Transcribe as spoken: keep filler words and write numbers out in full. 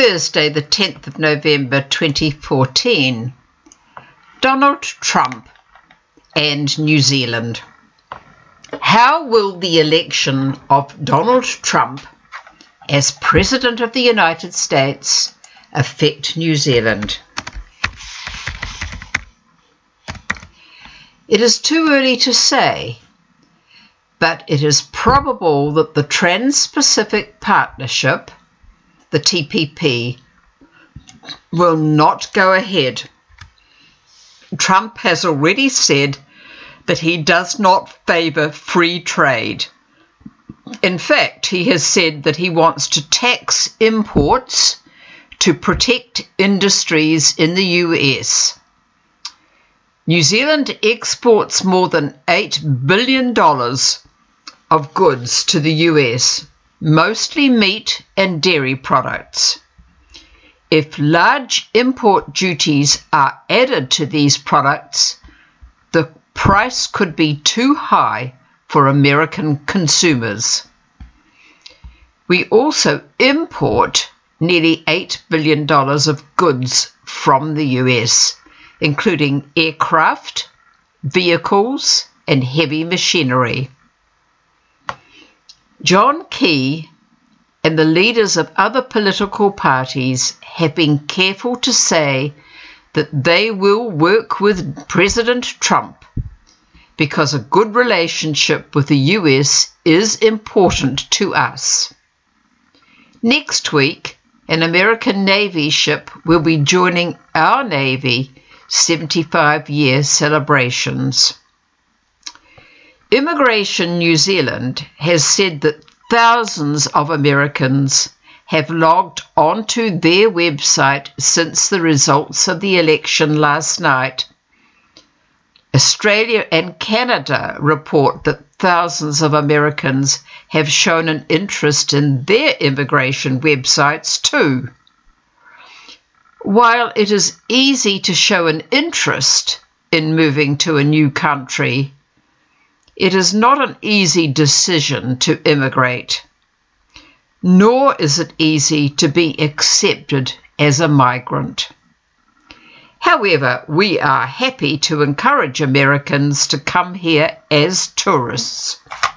Thursday, the tenth of November twenty fourteen. Donald Trump and New Zealand. How will the election of Donald Trump as President of the United States affect New Zealand? It is too early to say, but it is probable that the Trans-Pacific Partnership, the T P P, will not go ahead. Trump has already said that he does not favour free trade. In fact, he has said that he wants to tax imports to protect industries in the U S. New Zealand exports more than eight billion dollars of goods to the U S, mostly meat and dairy products. If large import duties are added to these products, the price could be too high for American consumers. We also import nearly eight billion dollars of goods from the U S, including aircraft, vehicles, and heavy machinery. John Key and the leaders of other political parties have been careful to say that they will work with President Trump because a good relationship with the U S is important to us. Next week, an American Navy ship will be joining our Navy seventy-five year celebrations. Immigration New Zealand has said that thousands of Americans have logged onto their website since the results of the election last night. Australia and Canada report that thousands of Americans have shown an interest in their immigration websites too. While it is easy to show an interest in moving to a new country, it is not an easy decision to immigrate, nor is it easy to be accepted as a migrant. However, we are happy to encourage Americans to come here as tourists.